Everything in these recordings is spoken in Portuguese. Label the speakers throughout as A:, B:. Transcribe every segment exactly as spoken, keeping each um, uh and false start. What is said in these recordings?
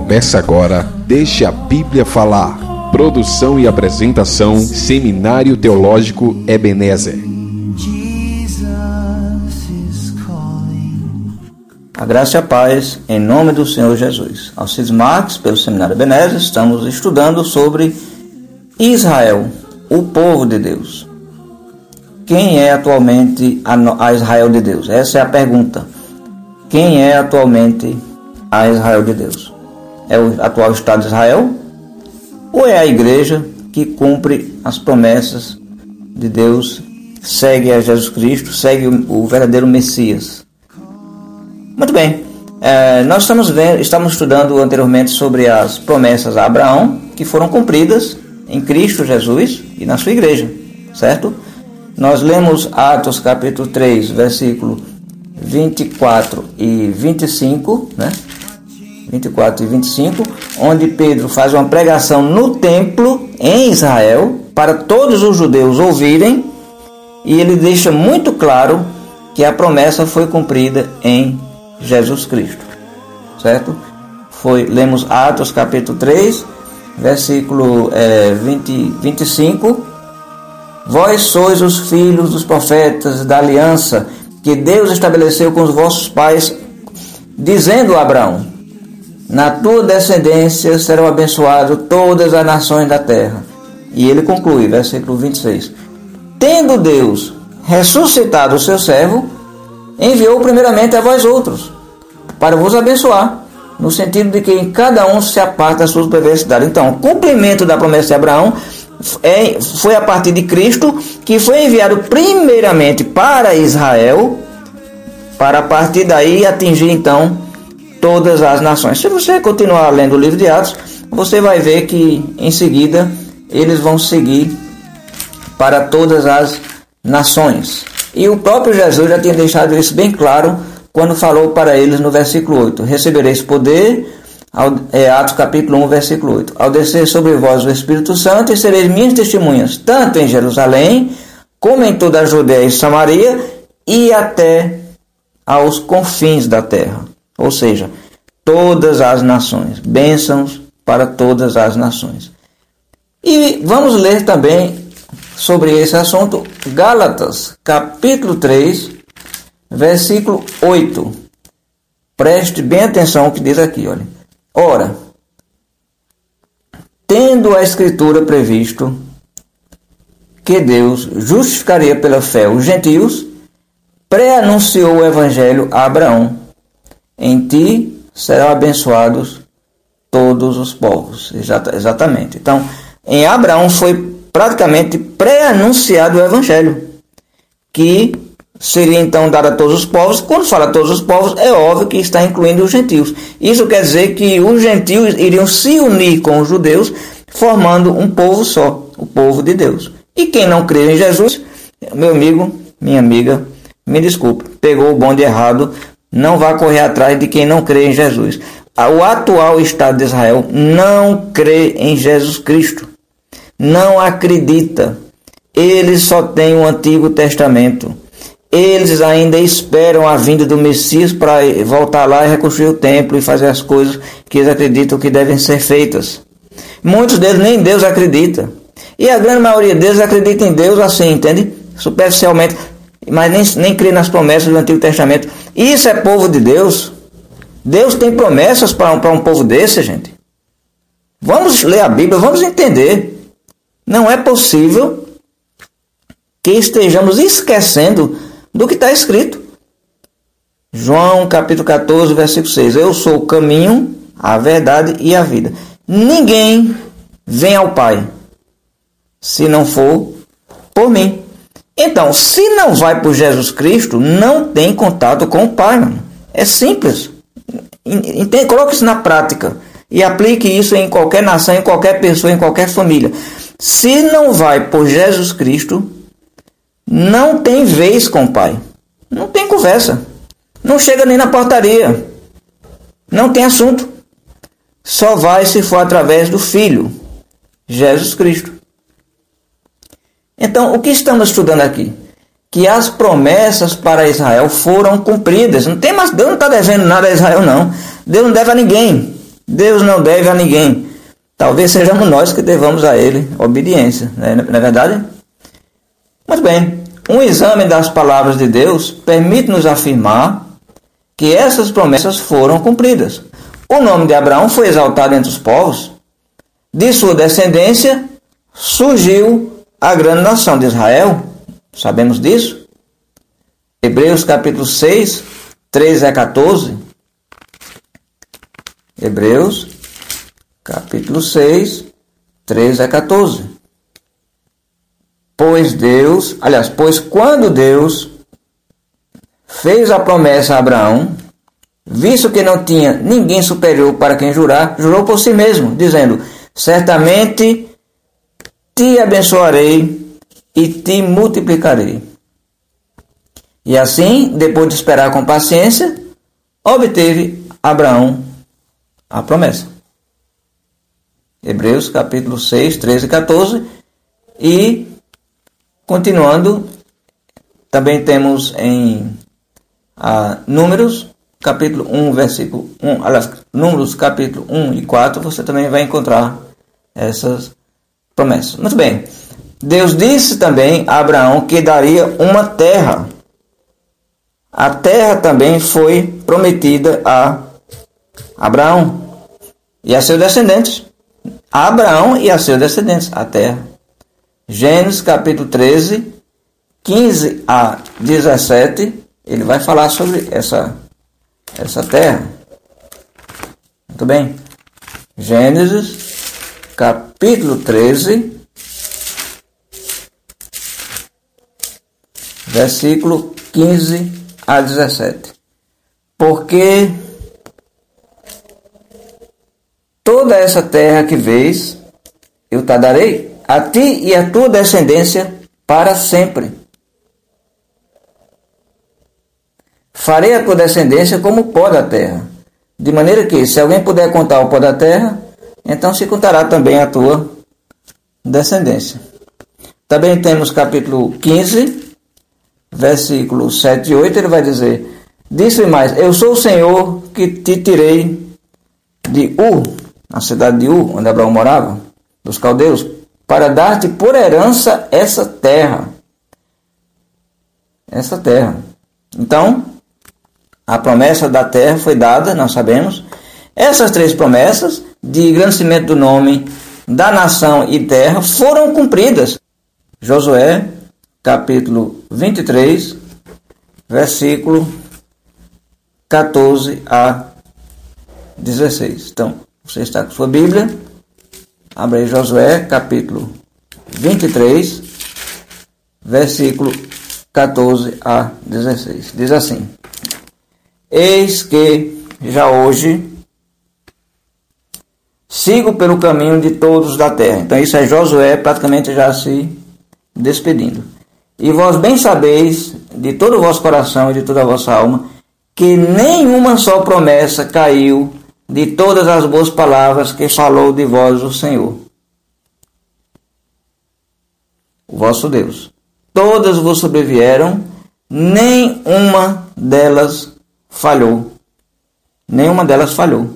A: Começa agora, Deixa a Bíblia Falar. Produção e apresentação, Seminário Teológico Ebenezer.
B: A graça e a paz, em nome do Senhor Jesus. Alcides Marques, pelo Seminário Ebenezer, estamos estudando sobre Israel, o povo de Deus. Quem é atualmente a Israel de Deus? Essa é a pergunta. Quem é atualmente a Israel de Deus? É o atual Estado de Israel? Ou é a igreja que cumpre as promessas de Deus, segue a Jesus Cristo, segue o verdadeiro Messias? Muito bem, é, nós estamos, vendo, estamos estudando anteriormente sobre as promessas a Abraão, que foram cumpridas em Cristo Jesus e na sua igreja, certo? Nós lemos Atos capítulo três, versículo vinte e quatro e vinte e cinco, né? vinte e quatro e vinte e cinco, onde Pedro faz uma pregação no templo em Israel para todos os judeus ouvirem, e ele deixa muito claro que a promessa foi cumprida em Jesus Cristo, certo? Foi, lemos Atos capítulo três, versículo é, vinte, vinte e cinco. Vós sois os filhos dos profetas da aliança que Deus estabeleceu com os vossos pais, dizendo a Abraão: na tua descendência serão abençoadas todas as nações da terra. E ele conclui, versículo vinte e seis: tendo Deus ressuscitado o seu servo, enviou primeiramente a vós outros, para vos abençoar, no sentido de que em cada um se aparta das suas perversidades. Então, o cumprimento da promessa de Abraão é, foi a partir de Cristo, que foi enviado primeiramente para Israel, para a partir daí atingir então todas as nações. Se você continuar lendo o livro de Atos, você vai ver que em seguida eles vão seguir para todas as nações. E o próprio Jesus já tinha deixado isso bem claro quando falou para eles no versículo oito: recebereis poder, ao, é, Atos capítulo um, versículo oito, ao descer sobre vós o Espírito Santo, e sereis minhas testemunhas, tanto em Jerusalém, como em toda a Judeia e Samaria, e até aos confins da terra. Ou seja, todas as nações, bênçãos para todas as nações. E vamos ler também sobre esse assunto, Gálatas, capítulo três, versículo oito. Preste bem atenção ao que diz aqui, olha. Ora, tendo a Escritura previsto que Deus justificaria pela fé os gentios, pré-anunciou o Evangelho a Abraão: em ti serão abençoados todos os povos. Exata, exatamente. Então, em Abraão foi praticamente pré-anunciado o Evangelho, que seria então dado a todos os povos. Quando fala a todos os povos, é óbvio que está incluindo os gentios. Isso quer dizer que os gentios iriam se unir com os judeus, formando um povo só, o povo de Deus. E quem não crê em Jesus, meu amigo, minha amiga, me desculpe, pegou o bonde errado. Não vá correr atrás de quem não crê em Jesus. O atual Estado de Israel não crê em Jesus Cristo. Não acredita. Eles só têm o Antigo Testamento. Eles ainda esperam a vinda do Messias para voltar lá e reconstruir o templo e fazer as coisas que eles acreditam que devem ser feitas. Muitos deles nem Deus acredita. E a grande maioria deles acredita em Deus assim, entende? Superficialmente, mas nem, nem crê nas promessas do Antigo Testamento. Isso é povo de Deus? Deus tem promessas para um, para um povo desse, gente? Vamos ler a Bíblia, vamos entender. Não é possível que estejamos esquecendo do que está escrito. João capítulo catorze, versículo seis: eu sou o caminho, a verdade e a vida. Ninguém vem ao Pai se não for por mim. Então, se não vai por Jesus Cristo, não tem contato com o Pai, mano. É simples. Entende? Coloque isso na prática e aplique isso em qualquer nação, em qualquer pessoa, em qualquer família. Se não vai por Jesus Cristo, não tem vez com o Pai. Não tem conversa. Não chega nem na portaria. Não tem assunto. Só vai se for através do Filho, Jesus Cristo. Então, o que estamos estudando aqui? Que as promessas para Israel foram cumpridas. Não tem mais, Deus não está devendo nada a Israel, não. Deus não deve a ninguém. Deus não deve a ninguém. Talvez sejamos nós que devamos a Ele obediência, né? Não é verdade? Muito bem. Um exame das palavras de Deus permite-nos afirmar que essas promessas foram cumpridas. O nome de Abraão foi exaltado entre os povos. De sua descendência surgiu a grande nação de Israel. Sabemos disso? Hebreus capítulo seis, treze a quatorze. Hebreus capítulo seis, treze a quatorze. Pois Deus, aliás, pois quando Deus fez a promessa a Abraão, visto que não tinha ninguém superior para quem jurar, jurou por si mesmo, dizendo: certamente te abençoarei e te multiplicarei. E assim, depois de esperar com paciência, obteve Abraão a promessa. Hebreus capítulo seis, treze e quatorze. E, continuando, também temos em ah, Números, capítulo um, versículo um, aliás, Números capítulo um e quatro, você também vai encontrar essas promessas. Muito bem. Deus disse também a Abraão que daria uma terra. A terra também foi prometida a Abraão e a seus descendentes. A Abraão e a seus descendentes, a terra. Gênesis capítulo treze, quinze a dezessete, ele vai falar sobre essa, essa terra. Muito bem. Gênesis capítulo treze, versículo quinze a dezessete. Porque toda essa terra que vês, eu te darei a ti e a tua descendência para sempre. Farei a tua descendência como o pó da terra, de maneira que, se alguém puder contar o pó da terra, então se contará também a tua descendência. Também temos capítulo quinze, versículos sete e oito, ele vai dizer: disse mais, eu sou o Senhor que te tirei de Ur, na cidade de Ur, onde Abraão morava, dos caldeus, para dar-te por herança essa terra. Essa terra. Então, a promessa da terra foi dada, nós sabemos. Essas três promessas de engrandecimento do nome, da nação e terra foram cumpridas. Josué, capítulo vinte e três, versículo quatorze a dezesseis. Então, você está com sua Bíblia, abre aí Josué, capítulo vinte e três, versículo quatorze a dezesseis. Diz assim: eis que já hoje sigo pelo caminho de todos da terra. Então isso é Josué praticamente já se despedindo. E vós bem sabeis de todo o vosso coração e de toda a vossa alma que nenhuma só promessa caiu de todas as boas palavras que falou de vós o Senhor, o vosso Deus. Todas vos sobrevieram, nem uma delas falhou. Nenhuma delas falhou.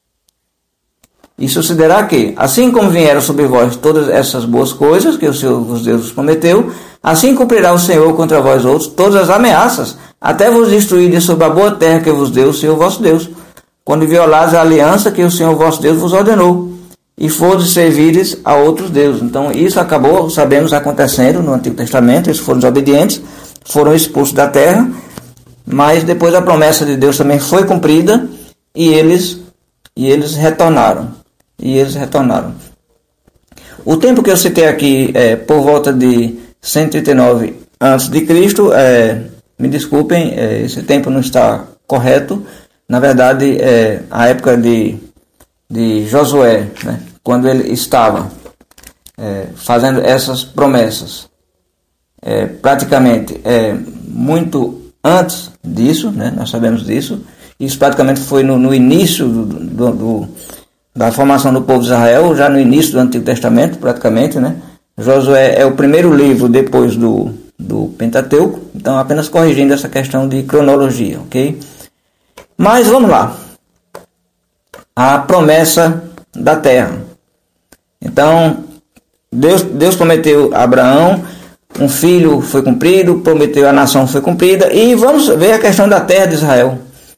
B: E sucederá que, assim como vieram sobre vós todas essas boas coisas que o Senhor vos Deus vos prometeu, assim cumprirá o Senhor contra vós outros todas as ameaças, até vos destruir sobre a boa terra que vos deu o Senhor vosso Deus, quando violares a aliança que o Senhor vosso Deus vos ordenou, e fordes servires a outros deuses. Então isso acabou, sabemos, acontecendo no Antigo Testamento. Eles foram desobedientes, foram expulsos da terra, mas depois a promessa de Deus também foi cumprida, e eles, e eles retornaram. E eles retornaram. O tempo que eu citei aqui é por volta de cento e trinta e nove antes de Cristo. É, me desculpem, é, esse tempo não está correto. Na verdade, é a época de, de Josué, né, quando ele estava é, fazendo essas promessas. É, praticamente é, muito antes disso, né, nós sabemos disso. Isso praticamente foi no, no início do, do, do da formação do povo de Israel, já no início do Antigo Testamento, praticamente, né? Josué é o primeiro livro depois do, do Pentateuco, então apenas corrigindo essa questão de cronologia, ok? Mas vamos lá. a promessa da terra. Então, Deus, Deus prometeu a Abraão, um filho foi cumprido, prometeu a nação foi cumprida, e vamos ver a questão da terra de Israel.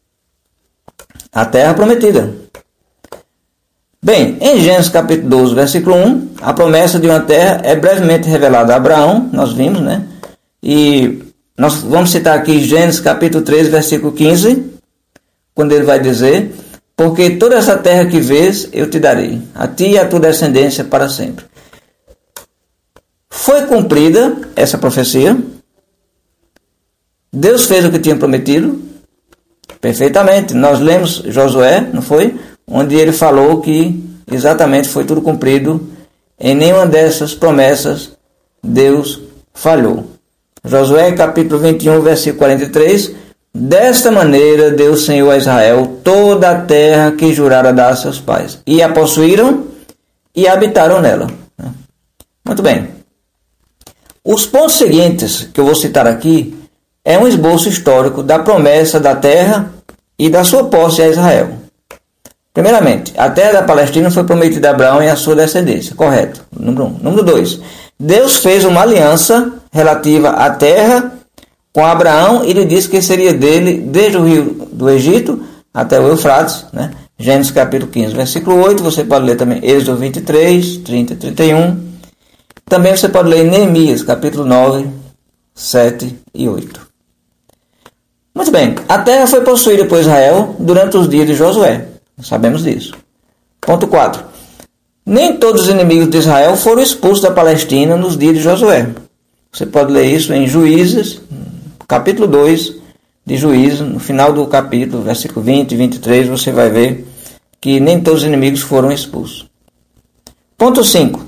B: A terra prometida. Bem, em Gênesis capítulo doze, versículo um, a promessa de uma terra é brevemente revelada a Abraão, nós vimos, né? E nós vamos citar aqui Gênesis capítulo treze, versículo quinze, quando ele vai dizer: porque toda essa terra que vês, eu te darei, a ti e a tua descendência para sempre. Foi cumprida essa profecia. Deus fez o que tinha prometido perfeitamente. Nós lemos Josué, não foi? Onde ele falou que exatamente foi tudo cumprido. Em nenhuma dessas promessas Deus falhou. Josué capítulo vinte e um, versículo quarenta e três. Desta maneira deu o Senhor a Israel toda a terra que jurara dar a seus pais, e a possuíram e habitaram nela. Muito bem. Os pontos seguintes que eu vou citar aqui é um esboço histórico da promessa da terra e da sua posse a Israel. Primeiramente, a terra da Palestina foi prometida a Abraão e a sua descendência. Correto. Número um. Número dois. Deus fez uma aliança relativa à terra com Abraão e lhe disse que seria dele desde o rio do Egito até o Eufrates, né? Gênesis capítulo quinze, versículo oito. Você pode ler também Êxodo vinte e três, trinta e trinta e um. Também você pode ler Neemias capítulo nove, sete e oito. Muito bem. A terra foi possuída por Israel durante os dias de Josué. Sabemos disso. Ponto quatro. Nem todos os inimigos de Israel foram expulsos da Palestina nos dias de Josué. Você pode ler isso em Juízes, capítulo dois de Juízes, no final do capítulo, versículo vinte e vinte e três, você vai ver que nem todos os inimigos foram expulsos. Ponto cinco.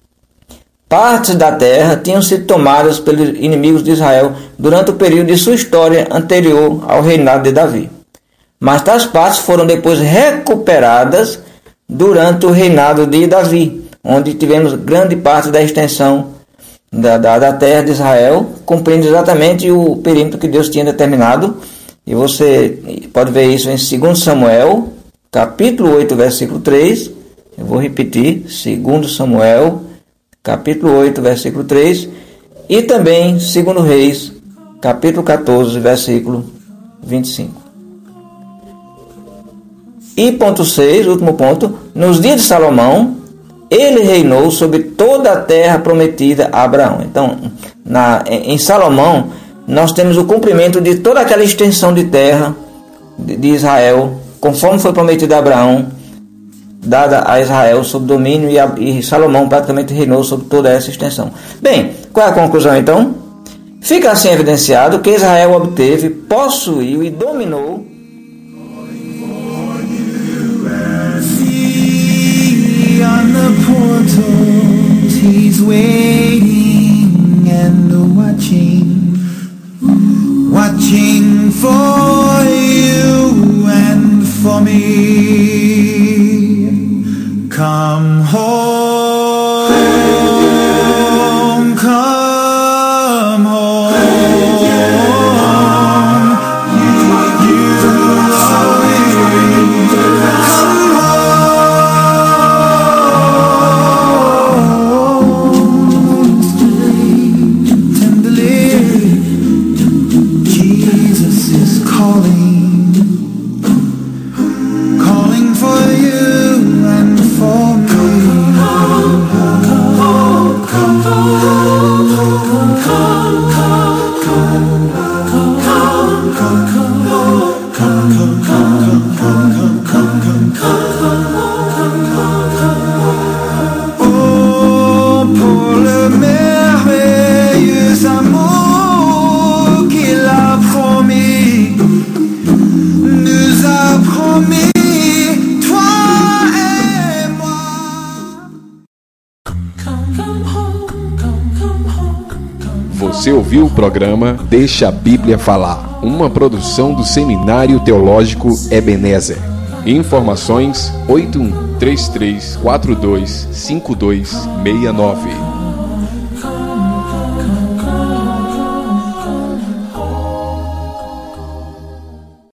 B: Partes da terra tinham sido tomadas pelos inimigos de Israel durante o período de sua história anterior ao reinado de Davi. Mas tais partes foram depois recuperadas durante o reinado de Davi, onde tivemos grande parte da extensão da, da, da terra de Israel, cumprindo exatamente o perímetro que Deus tinha determinado. E você pode ver isso em segundo Samuel, capítulo oito, versículo três. Eu vou repetir, segundo Samuel, capítulo oito, versículo três. E também segundo Reis, capítulo quatorze, versículo vinte e cinco. E ponto seis, último ponto, nos dias de Salomão, ele reinou sobre toda a terra prometida a Abraão. Então, na, em Salomão, nós temos o cumprimento de toda aquela extensão de terra de, de Israel, conforme foi prometido a Abraão, dada a Israel sob domínio, e, a, e Salomão praticamente reinou sobre toda essa extensão. Bem, qual é a conclusão então? Fica assim evidenciado que Israel obteve, possuiu e dominou
C: on the portals, he's waiting and watching, watching for you and for me. Come home, come home.
A: Você ouviu o programa Deixa a Bíblia Falar, uma produção do Seminário Teológico Ebenezer. Informações oito um três três quatro dois cinco dois seis nove.